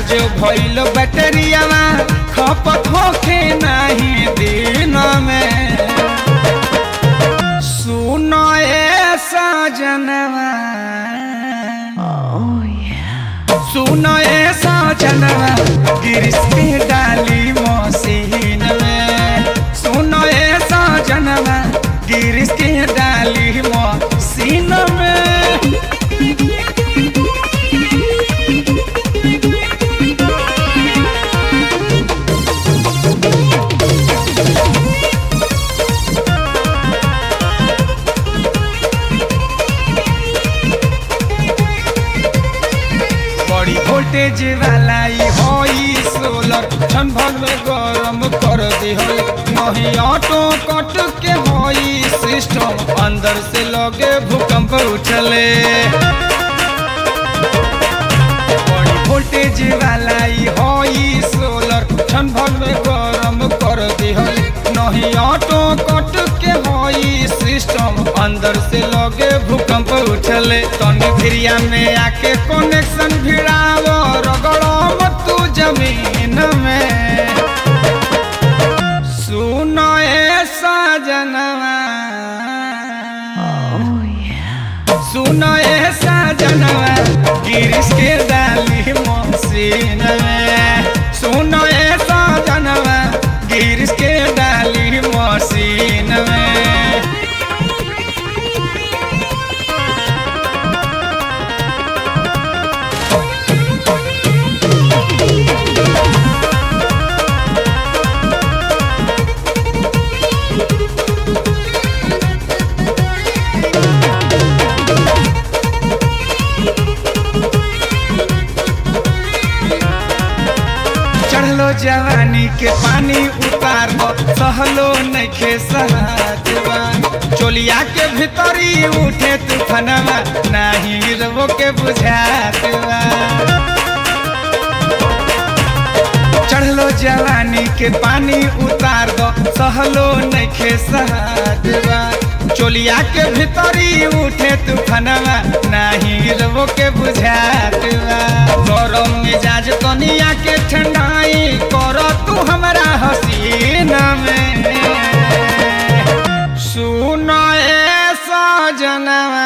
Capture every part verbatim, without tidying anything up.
जो भइल बैटरिया खपत होखे नहीं दिन में। सुनो ए सजनवा सुनो ए सजनवा गिरिश के डाली मशीन में। सुनो ए सजनवा गिरिश के डाली मशीन में। बड़ी वोल्टेज वाला होई सोलर ठन भर में गरम कर दी हो। नहीं ऑटो कट के होई सिस्टम अंदर से लगे भूकंप उठले। बड़ी वोल्टेज वाला होई सोलर ठन भर में गरम कर दी हो। नहीं ऑटो कट के होई सिस्टम अंदर से लगे भूकंप उठले। तनी भिरिया में आके कनेक्शन भिड़ावो रगड़ो मत तू जमीन में। सुनो ए सजनवा सुनो ए सजनवा गिरिश के डाली मशीन में। सुनो ए सजनवा गिरिश के डाली मशीन में। चढ़लो जवानी के पानी उतार दो सहलो नइखे सहतवा। चोलिया के भीतरी उठे तूफानवा नाही रवो के बुझातवा। चढ़लो जवानी के पानी उतार दो सहलो नइखे सहतवा। चोलिया के भीतरी उठे तूफानवा नाही रवो के बुझातवा। गरम मिजाज तनिया के ठंडाई करो तू हमरा हसीन में। सुनो ए सजनवा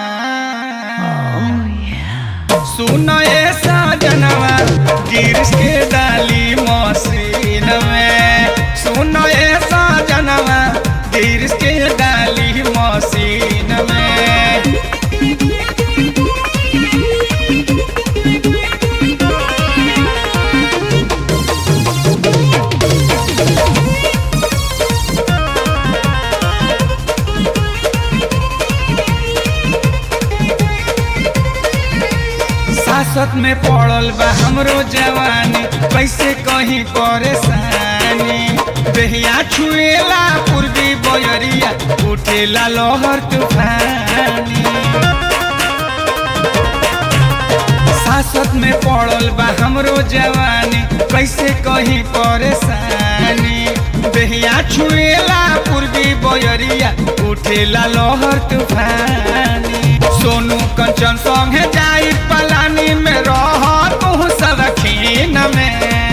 सुनो ए सजनवा गिरिश के डाली मशीन में। सुनो ए सजनवा गिरिश के डाली मशीन में। सासत में पड़ल बा हमरो जवानी कैसे कहीं परेशानी। बेहिया छुएला पूर्वी बयरिया उठेला लहर तूफानी। सासत में पड़ल बा हमरो जवानी कैसे कहीं परेशानी। बेहिया छुएला पूर्वी बयरिया उठेला लहर तूफानी। सोनू कंचन संगे जाई पलानी में रह तू सवखीन में।